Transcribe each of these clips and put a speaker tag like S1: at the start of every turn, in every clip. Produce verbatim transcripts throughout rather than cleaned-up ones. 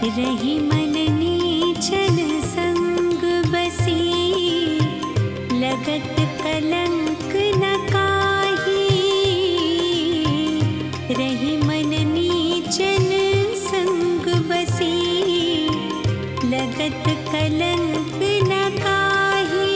S1: रही मन नीचन संग बसी, लगत कलंक न काही। रही मन नीचन संग बसी, लगत कलंक न काही।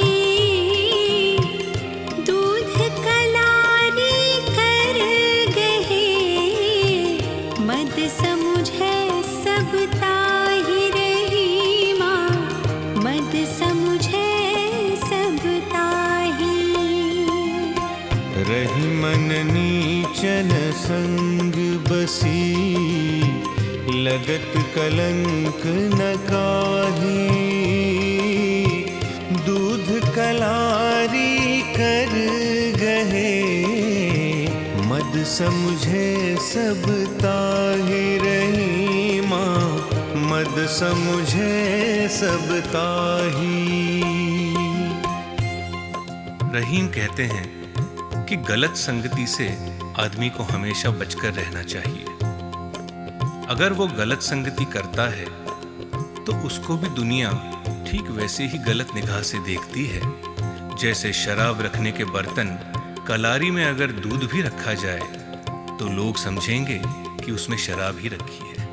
S1: दूध कलारी कर गहे, मद समुझे सब ताहि रही माँ, मद समुझे सब ताहि।
S2: रही मन नीचन संग बसी, लगत कलंक न काही। दूध कलारी कर गहे, मद समुझे सब ताहि रही माँ, मद समुझे सब ताहि।
S3: रहीम कहते हैं कि गलत संगति से आदमी को हमेशा बचकर रहना चाहिए। अगर वो गलत संगति करता है तो उसको भी दुनिया ठीक वैसे ही गलत निगाह से देखती है। जैसे शराब रखने के बर्तन कलारी में अगर दूध भी रखा जाए तो लोग समझेंगे कि उसमें शराब ही रखी है।